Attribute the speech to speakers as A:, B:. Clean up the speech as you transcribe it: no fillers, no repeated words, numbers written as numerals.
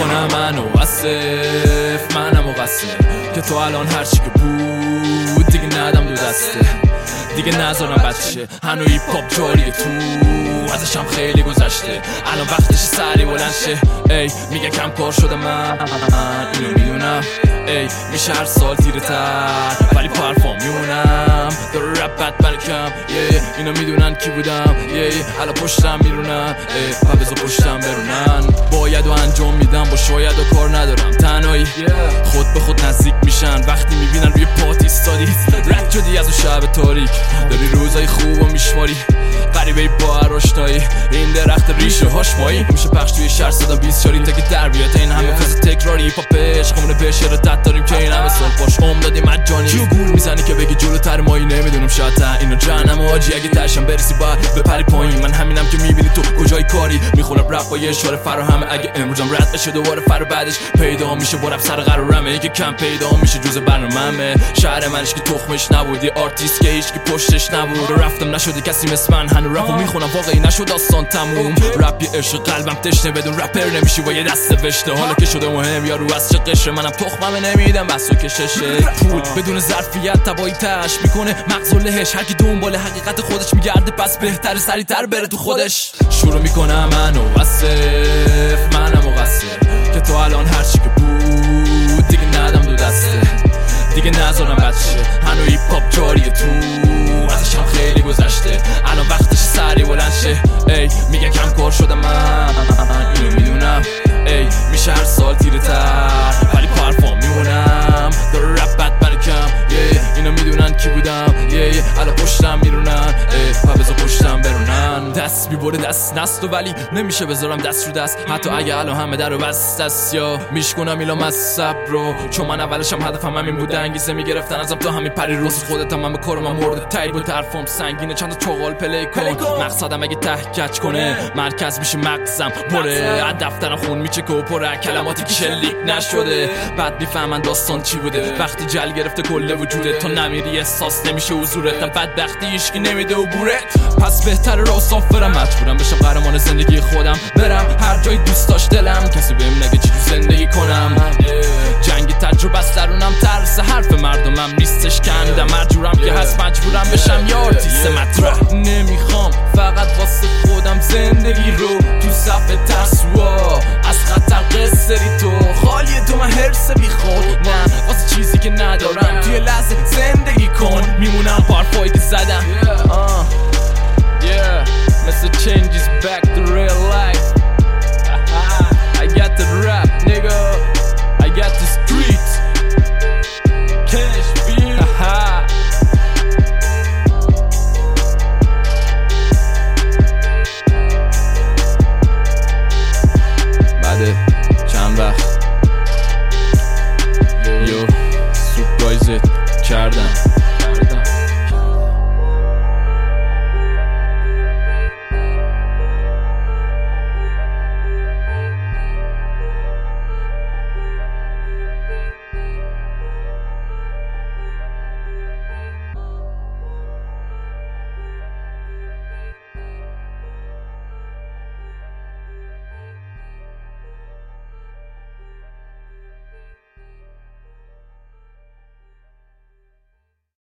A: میکنم منو وصف، منم مقصر که تو الان هرچی که بود دیگه ندم دو دسته، دیگه نذارم بچه هنو هیپ هاپ جاریه تو ازشم خیلی گذشته، الان وقتش سری بلند شه. ای میگه کم کار شده من اینو میدونم، ای میشه هر سال تیره تر ولی پرفام میونم، داره رپ بد برکم اینا میدونن کی بودم، الان پشتم میرونن و بذار پشتم برونن، باید و انجام میدم با شاید و کار ندارم تنهایی، خود به خود نزدیک میشن وقتی میبینن روی پات ایستادی، رد شدی از اون شب تاریک، داری روزای خوب و میشماری غریبه با آشنایی، این درخت ریشه هاش مایی میشه پخش توی شهر صدا 20 شاری تا که در بیاد این همه فاز تکراری هیپ هاپ عشقمونه به شعر تت داریم که این همه سال باش عمر دادیم مجانی، کیو گول میزنی که بگی جلوتر مایی نمیدونم شاید تا اینو جهنم حاجی اگه تاشم برسی باید بپری پایین، من همینم که میبینی تو کجای کاری، میخونم رپ با یه اشاره فراهمه اگه امروزم رد بشه دوباره فرا بعدش پیدا میشه با رپ سر قرارمه، یکی کم پیدا میشه جز برنامه‌مه، شهر منش که تخمش نبودی آرتیست که هیچ کی پشتش نبود، رفتم نشده کسی مثل من هنوز رپو میخونم واقعی نشد داستان تموم، رپ یه عشق قلبم تشنه بدون رپر نمیشی با یه دست وشته، حالا که شده مهم یارو از چه قشره منم تخمم نمیدم بس و کششه، پول بدون ظرفیت تبایی تش میکنه مغز و لهش، هر کی دنبال حقیقت خودش میگرده پس بهتره سریعتر بره تو خودش، شروع میکنم منو وصف، منم مقصر که تو الان هرچی که بود دیگه ندم دو دسته، دیگه نذارم بچه هنو هیپ هاپ جاریه تو ازشم خیلی گذشته، الان وقتش سری بلند شه. ای میگه کم کار شدم من اینو میدونم، ای میشه هر سال تیره تر ولی پرفام میمونم، داره رپ بد برکم اینا میدونن کی بودم، الان پشتم میرونن و بذار پشتم برونن، دست بیبره دست نست و ولی نمیشه بذارم دست رو دست، حتی اگه الان همه در رو بست است یا میشکنم ایلام از صبر رو، چون من اولشم هدفم همین بوده انگیزه میگرفتن ازم تا همین پری روز خودتم من به کارم مورد تایید بود، حرفم سنگینه چند تا چغال پلی کن، مقصدم اگه ته کچ کنه مرکز میشه مغزم پره، از دفترم خون میچکه و پره کلماتی که شلیک نشده، بعد میفهمن داستان چی بوده وقتی جل گرفته کل وجوده، تا نمیری احساس نمیشه حضورت، بدبختی هیچکی نمیده عبورت، پس بهتره راه صاف برم، مجبورم بشم قهرمان زندگی خودم، برم هر جای دوست داشت دلم، کسی بهم نگه چی زندگی کنم، جنگ تجربه است درونم، ترس حرف مردمم نیستش کندم، مجبورم که هست مجبورم بشم یا آرتیست مطرح، نمیخوام فقط واسه خودم زندگی رو تو صف ترسوا از خطر قصری تو خالی تو من هرس بی خود، نه واسه چیزی که ندارم توی لحظه زندگی کن، میمونم پارفایی که زدم